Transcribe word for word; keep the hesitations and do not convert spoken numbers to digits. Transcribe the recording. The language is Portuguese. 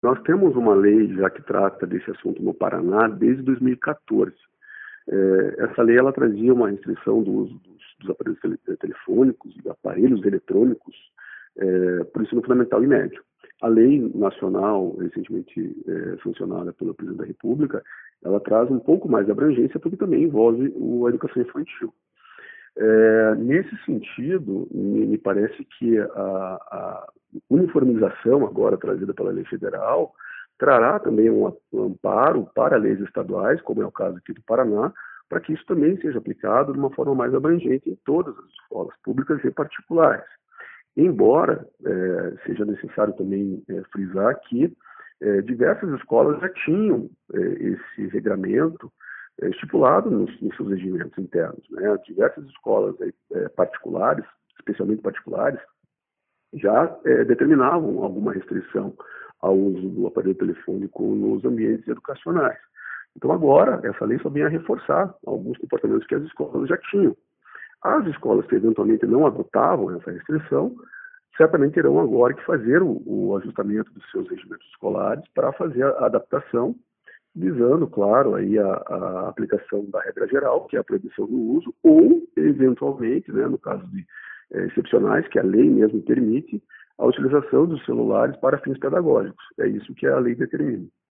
Nós temos uma lei já que trata desse assunto no Paraná desde dois mil e quatorze. É, essa lei ela trazia uma restrição do uso dos, dos aparelhos tele, telefônicos e aparelhos eletrônicos é, para o ensino fundamental e médio. A lei nacional, recentemente é, sancionada pelo Presidente da República, ela traz um pouco mais de abrangência porque também envolve o, a educação infantil. É, nesse sentido, me, me parece que a, a uniformização agora trazida pela lei federal trará também um, um amparo para leis estaduais, como é o caso aqui do Paraná, para que isso também seja aplicado de uma forma mais abrangente em todas as escolas públicas e particulares. Embora é, seja necessário também é, frisar que é, diversas escolas já tinham é, esse regramento é, estipulado nos, nos seus regimentos internos, né? Diversas escolas é, particulares, especialmente particulares, já é, determinavam alguma restrição ao uso do aparelho telefônico nos ambientes educacionais. Então agora, essa lei só vem a reforçar alguns comportamentos que as escolas já tinham. As escolas que eventualmente não adotavam essa restrição, certamente terão agora que fazer o, o ajustamento dos seus regimentos escolares para fazer a adaptação, visando, claro, aí a, a aplicação da regra geral, que é a proibição do uso, ou, eventualmente, né, no caso de é, excepcionais, que a lei mesmo permite, a utilização dos celulares para fins pedagógicos. É isso que a lei determina.